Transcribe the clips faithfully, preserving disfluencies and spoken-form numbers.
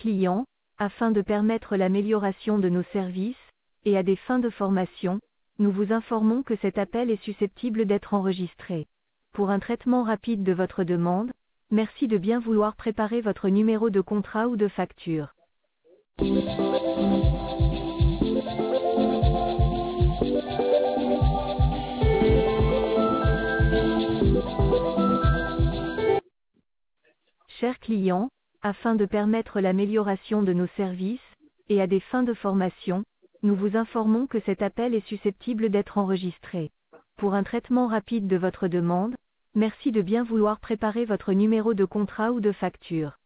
client, afin de permettre l'amélioration de nos services, et à des fins de formation, nous vous informons que cet appel est susceptible d'être enregistré. Pour un traitement rapide de votre demande, merci de bien vouloir préparer votre numéro de contrat ou de facture. Chers clients, afin de permettre l'amélioration de nos services, et à des fins de formation, nous vous informons que cet appel est susceptible d'être enregistré. Pour un traitement rapide de votre demande, merci de bien vouloir préparer votre numéro de contrat ou de facture.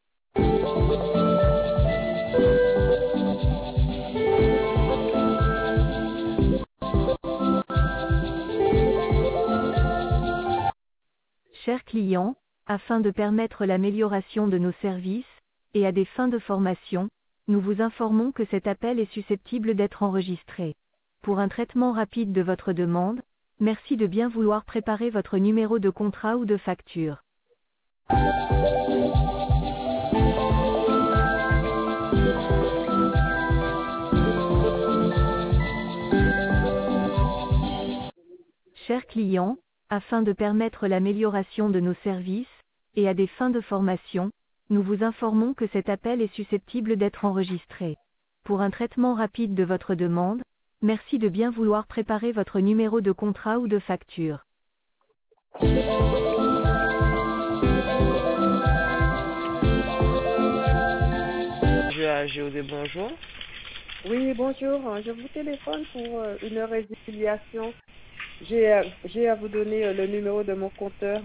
Chers clients, afin de permettre l'amélioration de nos services, et à des fins de formation, nous vous informons que cet appel est susceptible d'être enregistré. Pour un traitement rapide de votre demande, merci de bien vouloir préparer votre numéro de contrat ou de facture. Chers clients, afin de permettre l'amélioration de nos services, et à des fins de formation, nous vous informons que cet appel est susceptible d'être enregistré. Pour un traitement rapide de votre demande, merci de bien vouloir préparer votre numéro de contrat ou de facture. Je à G O D, bonjour. Oui, bonjour. Je vous téléphone pour euh, une résiliation. J'ai euh, j'ai à vous donner euh, le numéro de mon compteur.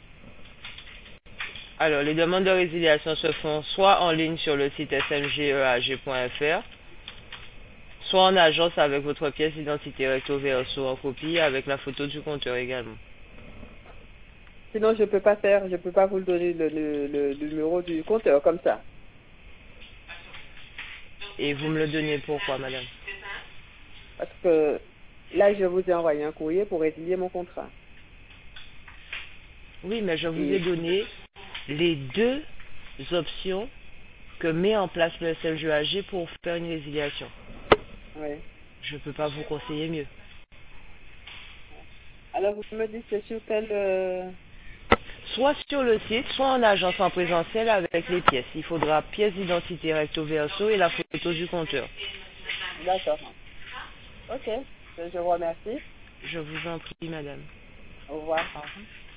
Alors, les demandes de résiliation se font soit en ligne sur le site s m g e a g point f r, soit en agence avec votre pièce d'identité recto verso en copie avec la photo du compteur également. Sinon, je peux pas faire, je peux pas vous le donner le, le, le numéro du compteur comme ça. Et vous me le donnez pourquoi, madame? Parce que là, je vous ai envoyé un courrier pour résilier mon contrat. Oui, mais je vous Et... ai donné les deux options que met en place le S M G E A G pour faire une résiliation. Oui. Je ne peux pas vous conseiller mieux. Alors, vous me dites c'est sur quel... Euh... Soit sur le site, soit en agence en présentiel avec les pièces. Il faudra pièce d'identité recto verso et la photo du compteur. D'accord. Ok. Je vous remercie. Je vous en prie, madame. Au revoir. Au revoir.